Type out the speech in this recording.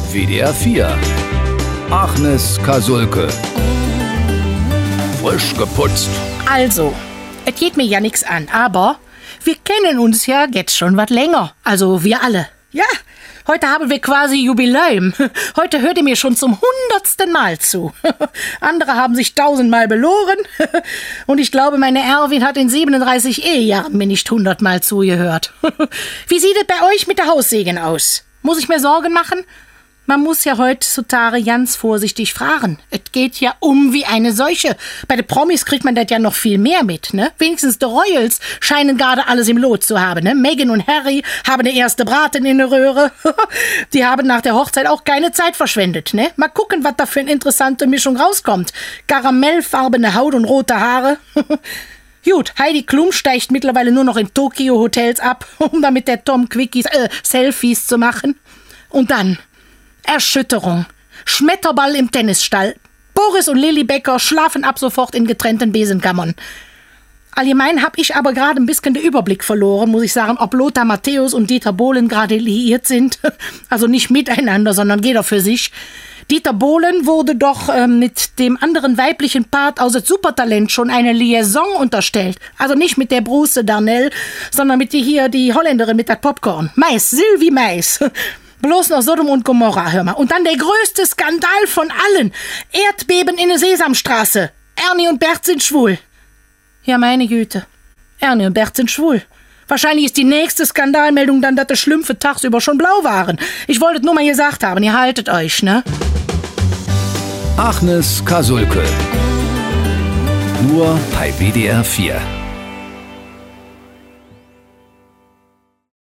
WDR 4. Agnes Kasulke. Frisch geputzt. Also, es geht mir ja nichts an, aber wir kennen uns ja jetzt schon was länger. Also wir alle. Ja, heute haben wir quasi Jubiläum. Heute hört ihr mir schon zum 100. Mal zu. Andere haben sich 1000 Mal beloren. Und ich glaube, meine Erwin hat in 37 Ehejahren mir nicht 100 Mal zugehört. Wie sieht es bei euch mit der Haussegen aus? Muss ich mir Sorgen machen? Man muss ja heutzutage ganz vorsichtig fragen. Es geht ja wie eine Seuche. Bei den Promis kriegt man das ja noch viel mehr mit, ne? Wenigstens die Royals scheinen gerade alles im Lot zu haben, ne? Meghan und Harry haben eine erste Braten in der Röhre. Die haben nach der Hochzeit auch keine Zeit verschwendet, ne? Mal gucken, was da für eine interessante Mischung rauskommt. Karamellfarbene Haut und rote Haare. Gut, Heidi Klum steigt mittlerweile nur noch in Tokio-Hotels ab, um da mit der Tom Quickies Selfies zu machen. Und dann Erschütterung. Schmetterball im Tennisstall. Boris und Lilly Becker schlafen ab sofort in getrennten Besenkammern. Allgemein habe ich aber gerade ein bisschen den Überblick verloren, muss ich sagen, ob Lothar Matthäus und Dieter Bohlen gerade liiert sind. Also nicht miteinander, sondern jeder für sich. Dieter Bohlen wurde doch mit dem anderen weiblichen Part aus dem Supertalent schon eine Liaison unterstellt. Also nicht mit der Bruce Darnell, sondern mit die Holländerin mit der Popcorn. Sylvie Mais. Bloß noch Sodom und Gomorra, hör mal. Und dann der größte Skandal von allen. Erdbeben in der Sesamstraße. Ernie und Bert sind schwul. Ja, meine Güte. Ernie und Bert sind schwul. Wahrscheinlich ist die nächste Skandalmeldung dann, dass die Schlümpfe tagsüber schon blau waren. Ich wollte es nur mal gesagt haben. Ihr haltet euch, ne? Agnes Kasulke. Nur bei WDR 4.